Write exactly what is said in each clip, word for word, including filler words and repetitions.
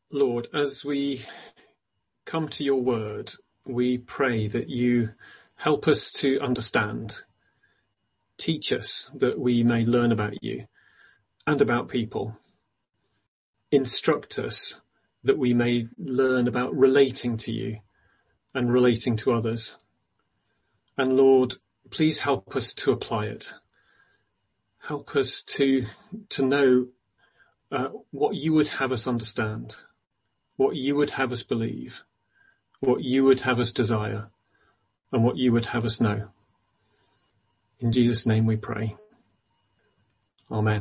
Lord, as we come to your word, we pray that you help us to understand, teach us that we may learn about you and about people, instruct us that we may learn about relating to you and relating to others. And Lord, please help us to apply it. Help us to, to know uh, what you would have us understand, what you would have us believe, what you would have us desire, and what you would have us know. In Jesus' name we pray. Amen.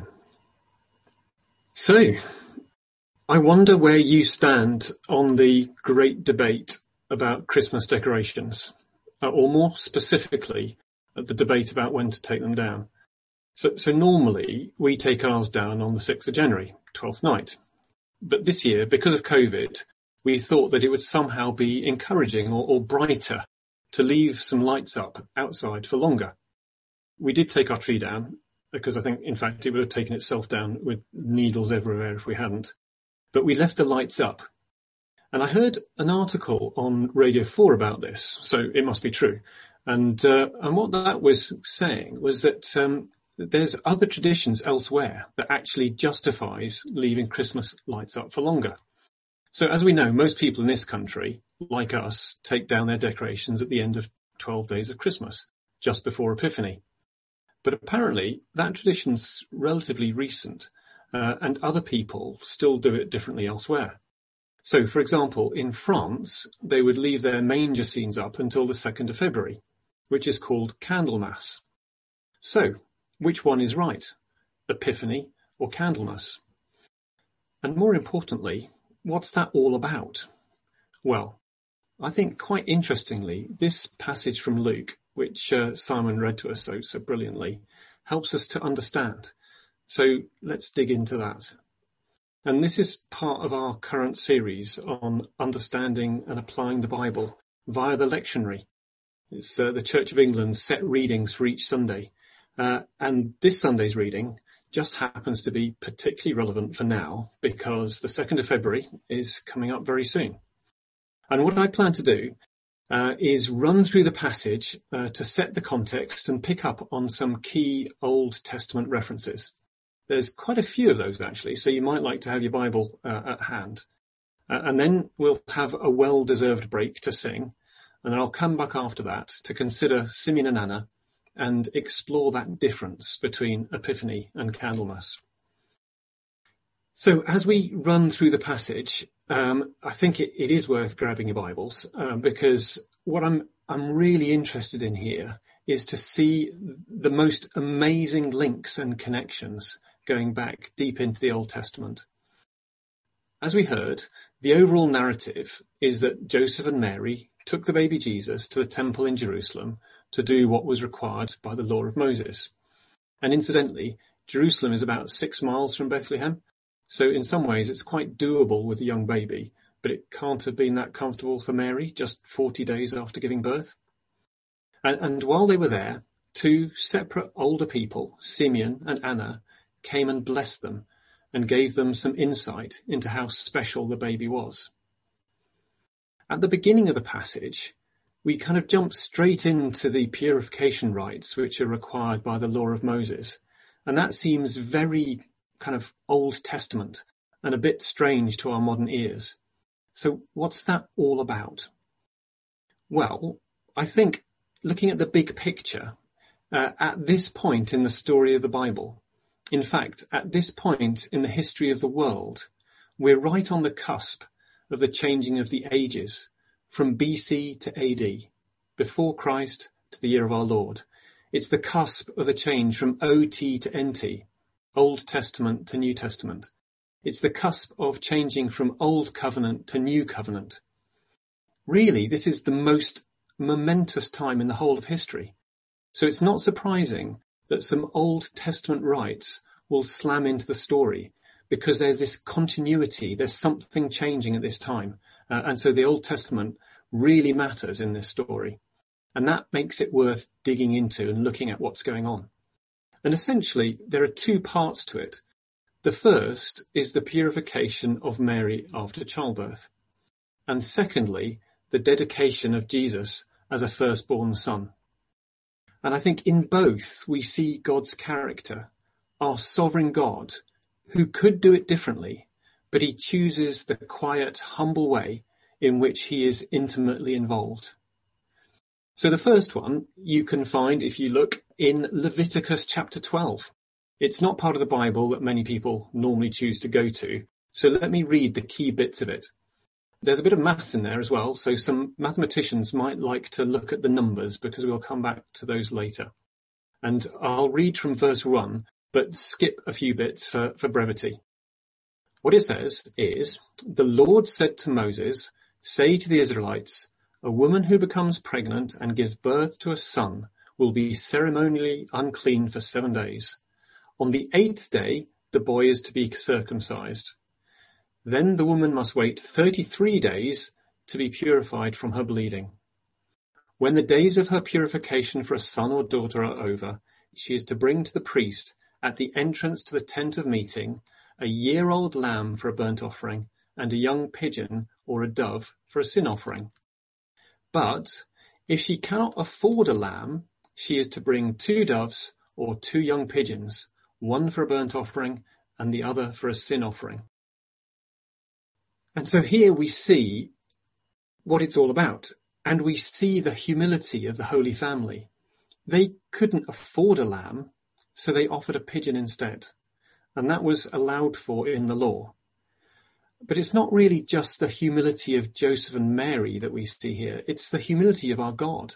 So, I wonder where you stand on the great debate about Christmas decorations, or more specifically, the debate about when to take them down. So, so normally we take ours down on the sixth of January, twelfth night. But this year, because of COVID, we thought that it would somehow be encouraging or, or brighter to leave some lights up outside for longer. We did take our tree down, because I think, in fact, it would have taken itself down with needles everywhere if we hadn't. But we left the lights up. And I heard an article on Radio four about this, so it must be true. And uh, and what that was saying was that um, there's other traditions elsewhere that actually justifies leaving Christmas lights up for longer. So as we know, most people in this country, like us, take down their decorations at the end of twelve days of Christmas, just before Epiphany. But apparently that tradition's relatively recent, uh, and other people still do it differently elsewhere. So, for example, in France, they would leave their manger scenes up until the second of February, which is called Candlemas. So, which one is right, Epiphany or Candlemas? And more importantly, what's that all about? Well, I think quite interestingly, this passage from Luke, which uh, Simon read to us so, so brilliantly, helps us to understand. So let's dig into that. And this is part of our current series on understanding and applying the Bible via the lectionary. It's uh, the Church of England's set readings for each Sunday. Uh, and this Sunday's reading just happens to be particularly relevant for now because the second of February is coming up very soon. And what I plan to do uh, is run through the passage uh, to set the context and pick up on some key Old Testament references. There's quite a few of those, actually, so you might like to have your Bible uh, at hand. Uh, and then we'll have a well-deserved break to sing, and then I'll come back after that to consider Simeon and Anna and explore that difference between Epiphany and Candlemas. So as we run through the passage, um, I think it, it is worth grabbing your Bibles, uh, because what I'm I'm really interested in here is to see the most amazing links and connections going back deep into the Old Testament. As we heard, the overall narrative is that Joseph and Mary took the baby Jesus to the temple in Jerusalem to do what was required by the law of Moses. And incidentally, Jerusalem is about six miles from Bethlehem, so in some ways it's quite doable with a young baby, but it can't have been that comfortable for Mary just forty days after giving birth. And, and while they were there, two separate older people, Simeon and Anna, came and blessed them and gave them some insight into how special the baby was. At the beginning of the passage, we kind of jump straight into the purification rites which are required by the law of Moses. And that seems very kind of Old Testament and a bit strange to our modern ears. So what's that all about? Well, I think looking at the big picture, uh, at this point in the story of the Bible, in fact, at this point in the history of the world, we're right on the cusp of the changing of the ages from B C to A D, before Christ to the year of our Lord. It's the cusp of the change from O T to N T, Old Testament to New Testament. It's the cusp of changing from Old Covenant to New Covenant. Really, this is the most momentous time in the whole of history. So it's not surprising that some Old Testament rites will slam into the story because there's this continuity, there's something changing at this time. Uh, and so the Old Testament really matters in this story. And that makes it worth digging into and looking at what's going on. And essentially, there are two parts to it. The first is the purification of Mary after childbirth. And secondly, the dedication of Jesus as a firstborn son. And I think in both we see God's character, our sovereign God, who could do it differently, but he chooses the quiet, humble way in which he is intimately involved. So the first one you can find if you look in Leviticus chapter twelve. It's not part of the Bible that many people normally choose to go to, so let me read the key bits of it. There's a bit of maths in there as well, so some mathematicians might like to look at the numbers because we'll come back to those later. And I'll read from verse one, but skip a few bits for, for brevity. What it says is, "The Lord said to Moses, say to the Israelites, a woman who becomes pregnant and gives birth to a son will be ceremonially unclean for seven days. On the eighth day, the boy is to be circumcised. Then the woman must wait thirty-three days to be purified from her bleeding. When the days of her purification for a son or daughter are over, she is to bring to the priest at the entrance to the tent of meeting a year-old lamb for a burnt offering and a young pigeon or a dove for a sin offering. But if she cannot afford a lamb, she is to bring two doves or two young pigeons, one for a burnt offering and the other for a sin offering." And so here we see what it's all about, and we see the humility of the Holy Family. They couldn't afford a lamb, so they offered a pigeon instead, and that was allowed for in the law. But it's not really just the humility of Joseph and Mary that we see here, it's the humility of our God.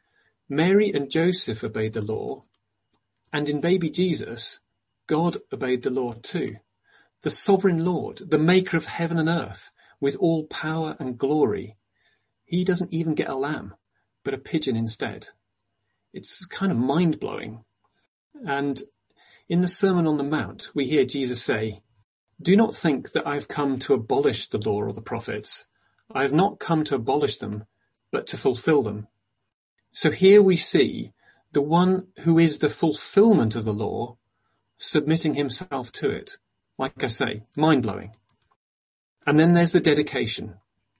Mary and Joseph obeyed the law, and in baby Jesus, God obeyed the law too. The sovereign Lord, the maker of heaven and earth, with all power and glory, he doesn't even get a lamb, but a pigeon instead. It's kind of mind-blowing. And in the Sermon on the Mount, we hear Jesus say, "Do not think that I have come to abolish the law or the prophets. I have not come to abolish them, but to fulfill them." So here we see the one who is the fulfillment of the law submitting himself to it. Like I say, mind-blowing. And then there's the dedication.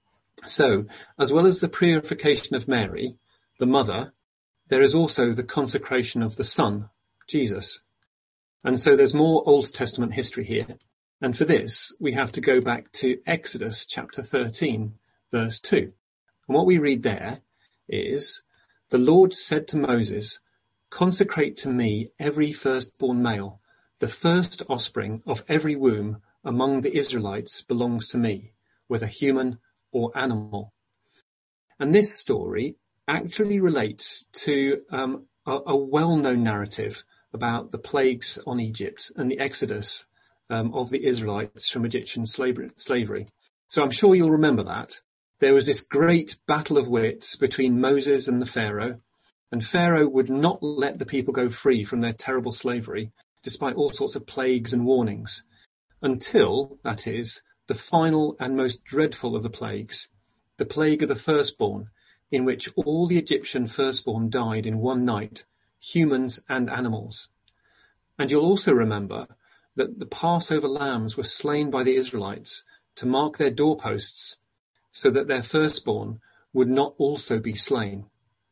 So, as well as the purification of Mary, the mother, there is also the consecration of the Son, Jesus. And so there's more Old Testament history here. And for this, we have to go back to Exodus chapter thirteen, verse two. And what we read there is, "The Lord said to Moses, consecrate to me every firstborn male. The first offspring of every womb among the Israelites belongs to me, whether human or animal." And this story actually relates to um, a, a well-known narrative about the plagues on Egypt and the exodus um, of the Israelites from Egyptian slavery. So I'm sure you'll remember that. There was this great battle of wits between Moses and the Pharaoh, and Pharaoh would not let the people go free from their terrible slavery, despite all sorts of plagues and warnings, until, that is, the final and most dreadful of the plagues, the plague of the firstborn, in which all the Egyptian firstborn died in one night, humans and animals. And you'll also remember that the Passover lambs were slain by the Israelites to mark their doorposts, so that their firstborn would not also be slain.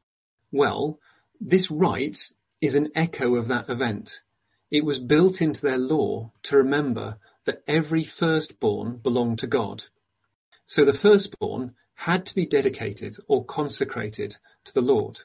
Well, this rite is an echo of that event. It was built into their law to remember that every firstborn belonged to God. So the firstborn had to be dedicated or consecrated to the Lord.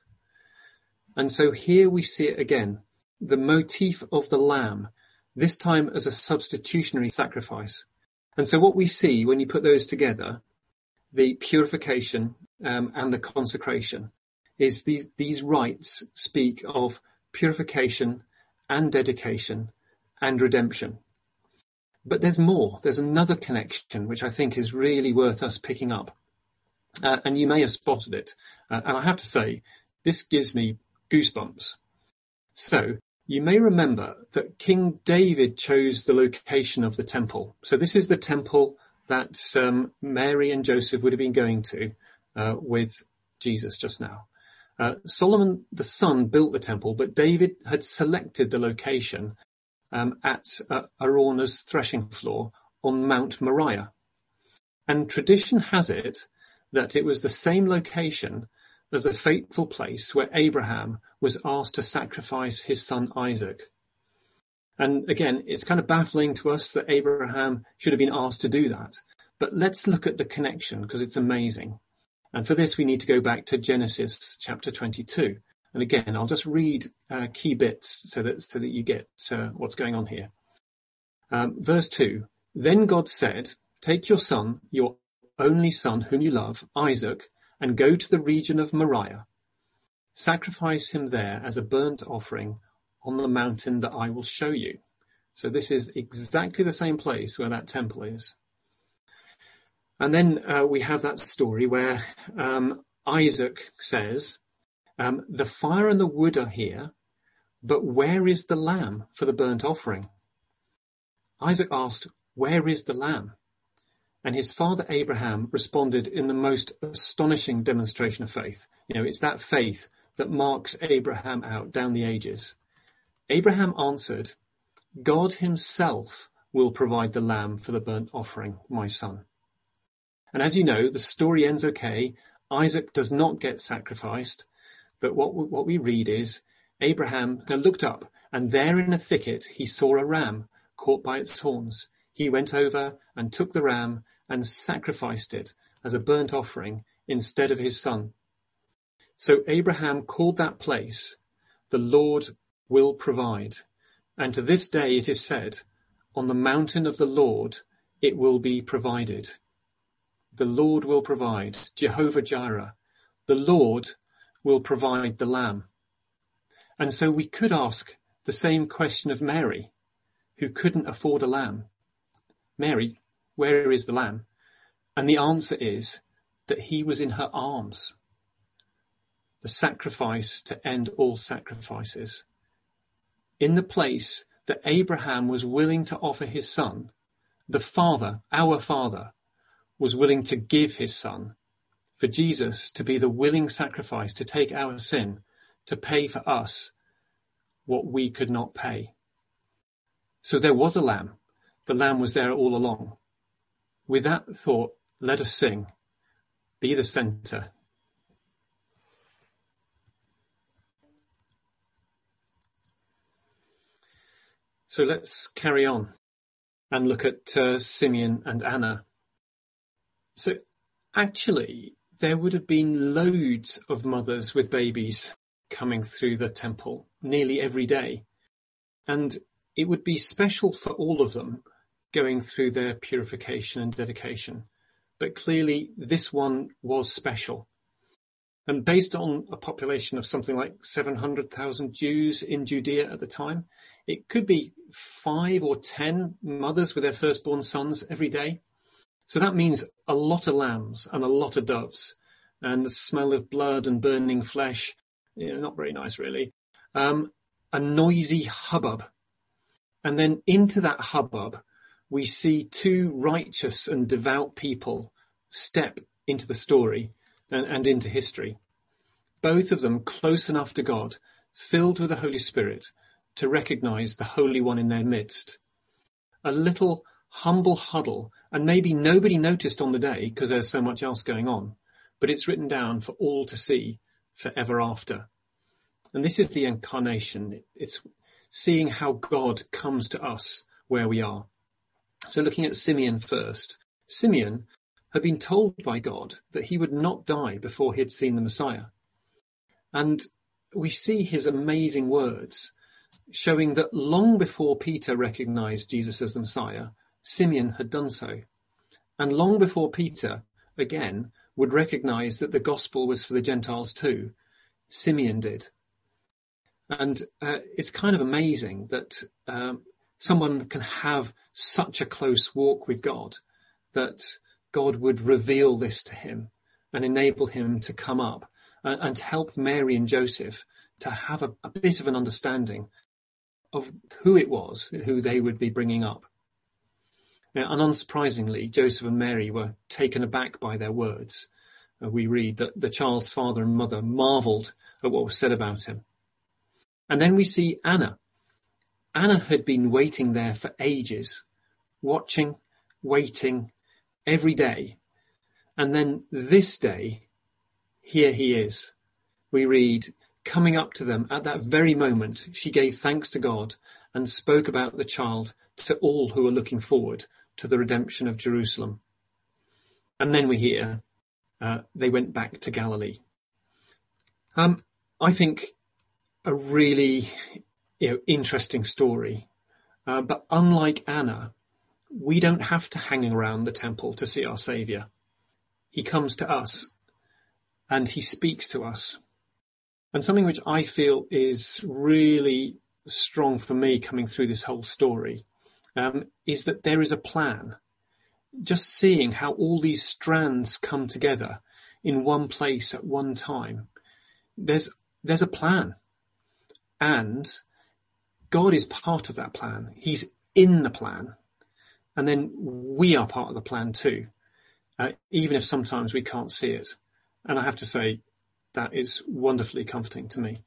And so here we see it again, the motif of the lamb, this time as a substitutionary sacrifice. And so what we see when you put those together, the purification um, and the consecration, is these, these rites speak of purification and dedication and redemption. But there's more. There's another connection which I think is really worth us picking up. Uh, and you may have spotted it. Uh, and I have to say, this gives me goosebumps. So you may remember that King David chose the location of the temple. So this is the temple that um, Mary and Joseph would have been going to uh, with Jesus just now. Uh, Solomon the son built the temple, but David had selected the location um, at uh, Araunah's threshing floor on Mount Moriah. And tradition has it that it was the same location as the fateful place where Abraham was asked to sacrifice his son Isaac. And again, it's kind of baffling to us that Abraham should have been asked to do that. But let's look at the connection, because it's amazing. And for this, we need to go back to Genesis chapter twenty-two. And again, I'll just read uh, key bits so that, so that you get uh, what's going on here. Um, verse two, then God said, take your son, your only son whom you love, Isaac, and go to the region of Moriah. Sacrifice him there as a burnt offering on the mountain that I will show you. So this is exactly the same place where that temple is. And then uh, we have that story where um, Isaac says, um, the fire and the wood are here, but where is the lamb for the burnt offering? Isaac asked, where is the lamb? And his father Abraham responded in the most astonishing demonstration of faith. You know, it's that faith that marks Abraham out down the ages. Abraham answered, God himself will provide the lamb for the burnt offering, my son. And as you know, the story ends okay. Isaac does not get sacrificed. But what, what we read is Abraham looked up, and there in a thicket he saw a ram caught by its horns. He went over and took the ram and sacrificed it as a burnt offering instead of his son. So Abraham called that place, the Lord will provide. And to this day it is said, on the mountain of the Lord it will be provided. The Lord will provide, Jehovah Jireh. The Lord will provide the lamb. And so we could ask the same question of Mary, who couldn't afford a lamb. Mary, where is the lamb? And the answer is that he was in her arms. The sacrifice to end all sacrifices. In the place that Abraham was willing to offer his son, the Father, our Father, was willing to give his son for Jesus to be the willing sacrifice to take our sin, to pay for us what we could not pay. So there was a lamb. The lamb was there all along. With that thought, let us sing, Be the Centre. So let's carry on and look at uh, Simeon and Anna. So actually, there would have been loads of mothers with babies coming through the temple nearly every day. And it would be special for all of them going through their purification and dedication. But clearly this one was special. And based on a population of something like seven hundred thousand Jews in Judea at the time, it could be five or ten mothers with their firstborn sons every day. So that means a lot of lambs and a lot of doves, and the smell of blood and burning flesh, you know, not very nice really, um, a noisy hubbub. And then into that hubbub, we see two righteous and devout people step into the story and, and into history. Both of them close enough to God, filled with the Holy Spirit, to recognize the Holy One in their midst. A little humble huddle, and maybe nobody noticed on the day because there's so much else going on, but it's written down for all to see forever after. And this is the incarnation. It's seeing how God comes to us where we are. So looking at Simeon first. Simeon had been told by God that he would not die before he had seen the Messiah. And we see his amazing words showing that long before Peter recognized Jesus as the Messiah, Simeon had done so. And long before Peter, again, would recognize that the gospel was for the Gentiles too, Simeon did. And uh, it's kind of amazing that um, someone can have such a close walk with God, that God would reveal this to him and enable him to come up and, and help Mary and Joseph to have a, a bit of an understanding of who it was, who they would be bringing up. Now, and unsurprisingly, Joseph and Mary were taken aback by their words. Uh, we read that the child's father and mother marveled at what was said about him. And then we see Anna. Anna had been waiting there for ages, watching, waiting every day. And then this day, here he is. We read, coming up to them at that very moment, she gave thanks to God and spoke about the child to all who were looking forward to the redemption of Jerusalem. And then we hear uh, they went back to Galilee. Um, I think a really you know, interesting story. Uh, but unlike Anna, we don't have to hang around the temple to see our Saviour. He comes to us and he speaks to us. And something which I feel is really strong for me coming through this whole story um, is that there is a plan. Just seeing how all these strands come together in one place at one time. There's, there's a plan. And God is part of that plan. He's in the plan. And then we are part of the plan too, uh, even if sometimes we can't see it. And I have to say, that is wonderfully comforting to me.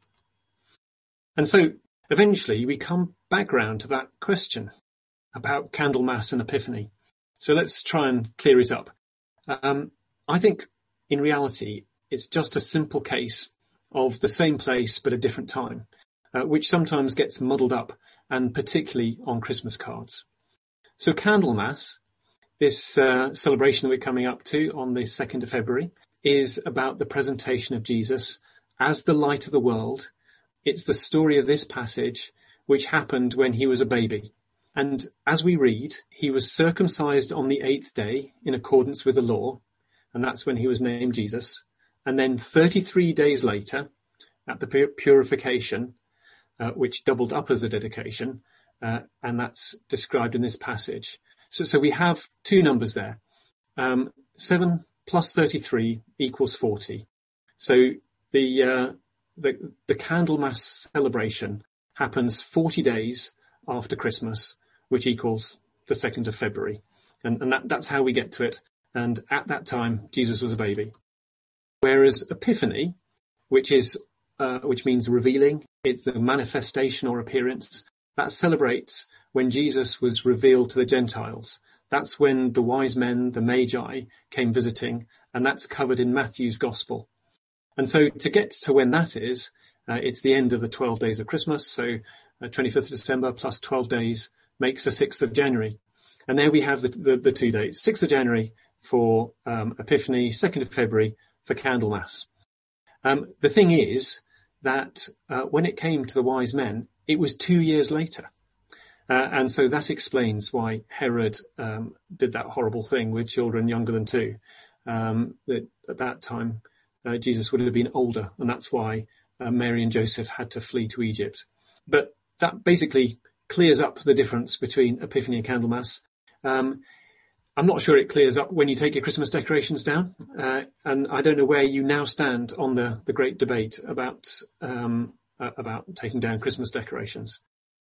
And so eventually we come back round to that question about Candlemas and Epiphany. So let's try and clear it up. Um, I think in reality, it's just a simple case of the same place but a different time, uh, which sometimes gets muddled up, and particularly on Christmas cards. So Candlemas, this uh, celebration that we're coming up to on the second of February, is about the presentation of Jesus as the light of the world. It's the story of this passage, which happened when he was a baby. And as we read, he was circumcised on the eighth day in accordance with the law, and that's when he was named Jesus. And then thirty-three days later, at the purification, uh, which doubled up as a dedication, uh, and that's described in this passage. So, so we have two numbers there. Um, seven plus thirty-three equals forty. So the, uh, the, the Candlemas celebration happens forty days after Christmas, which equals the second of February. And, and that, that's how we get to it. And at that time, Jesus was a baby. Whereas Epiphany, which is, uh, which means revealing, it's the manifestation or appearance, that celebrates when Jesus was revealed to the Gentiles. That's when the wise men, the Magi, came visiting, and that's covered in Matthew's Gospel. And so to get to when that is, uh, it's the end of the twelve days of Christmas. So uh, twenty-fifth of December plus twelve days makes the sixth of January. And there we have the, the, the two dates, sixth of January for um, Epiphany, second of February for Candlemas. Um, the thing is that uh, when it came to the wise men, it was two years later. Uh, and so that explains why Herod um, did that horrible thing with children younger than two. Um, that at that time, uh, Jesus would have been older, and that's why uh, Mary and Joseph had to flee to Egypt. But that basically clears up the difference between Epiphany and Candlemas. Um, I'm not sure it clears up when you take your Christmas decorations down, uh, and I don't know where you now stand on the, the great debate about um, uh, about taking down Christmas decorations.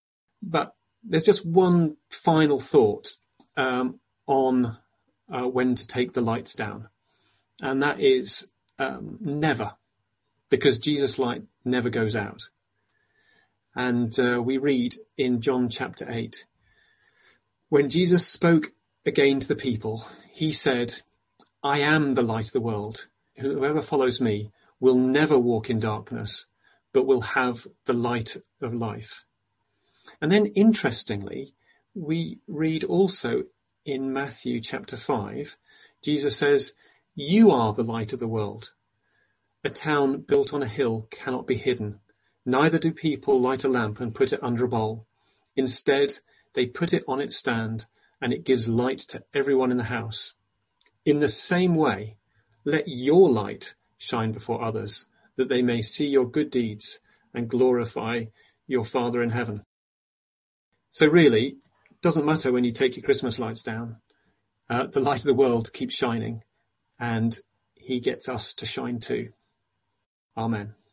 But there's just one final thought um, on uh, when to take the lights down, and that is um, never, because Jesus' light never goes out. And uh, we read in John chapter eight, when Jesus spoke again to the people, he said, I am the light of the world. Whoever follows me will never walk in darkness, but will have the light of life. And then interestingly, we read also in Matthew chapter five, Jesus says, you are the light of the world. A town built on a hill cannot be hidden. Neither do people light a lamp and put it under a bowl. Instead, they put it on its stand, and it gives light to everyone in the house. In the same way, let your light shine before others, that they may see your good deeds and glorify your Father in heaven. So really, it doesn't matter when you take your Christmas lights down. Uh, the light of the world keeps shining, and he gets us to shine too. Amen.